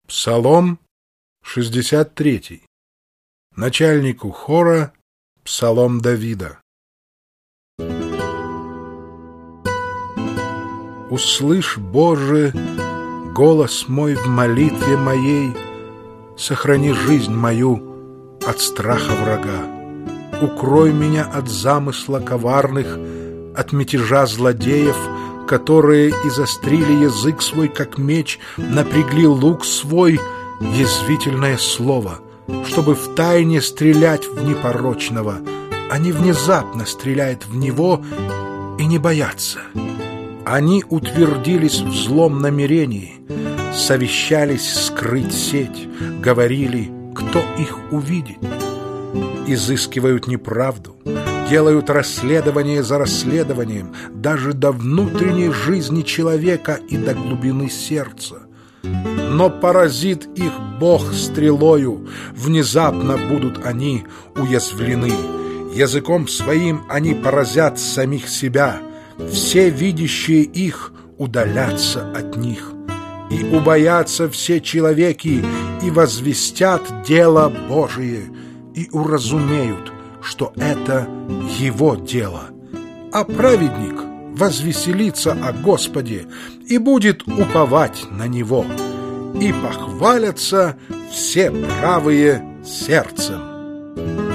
Псалом 63. Начальнику хора псалом Давида. Услышь, Боже, голос мой в молитве моей, сохрани жизнь мою от страха врага. Укрой меня от замысла коварных, от мятежа злодеев, которые изострили язык свой, как меч, напрягли лук свой, язвительное слово, чтобы втайне стрелять в непорочного. Они внезапно стреляют в него и не боятся. Они утвердились в злом намерении, совещались скрыть сеть, говорили, кто их увидит. Изыскивают неправду, делают расследование за расследованием, даже до внутренней жизни человека и до глубины сердца. Но поразит их Бог стрелою, внезапно будут они уязвлены. Языком своим они поразят самих себя, все видящие их удалятся от них. И убоятся все человеки, и возвестят дело Божие, и уразумеют, что это его дело. А праведник возвеселится о Господе и будет уповать на Него, и похвалятся все правые сердцем.